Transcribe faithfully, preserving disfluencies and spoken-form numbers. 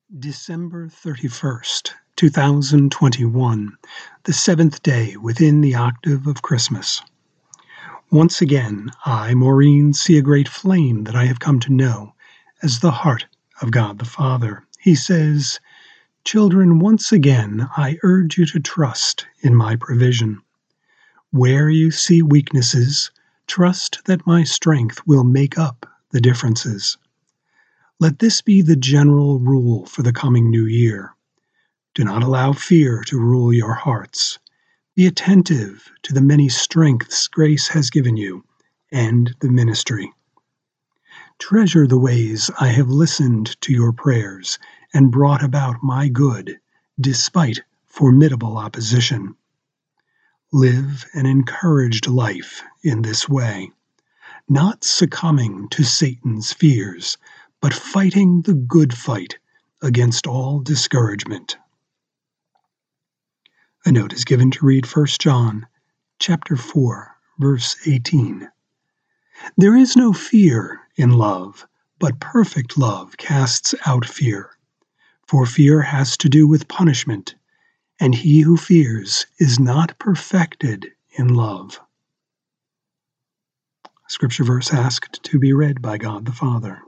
December thirty-first, two thousand twenty-one, the seventh day within the octave of Christmas. Once again, I, Maureen, see a great flame that I have come to know as the heart of God the Father. He says, "Children, once again I urge you to trust in my provision. Where you see weaknesses, trust that my strength will make up the differences." Let this be the general rule for the coming new year. Do not allow fear to rule your hearts. Be attentive to the many strengths grace has given you and the ministry. Treasure the ways I have listened to your prayers and brought about my good, despite formidable opposition. Live an encouraged life in this way, not succumbing to Satan's fears, but fighting the good fight against all discouragement. A note is given to read First John chapter four, verse eighteen. There is no fear in love, but perfect love casts out fear. For fear has to do with punishment, and he who fears is not perfected in love. Scripture verse asked to be read by God the Father.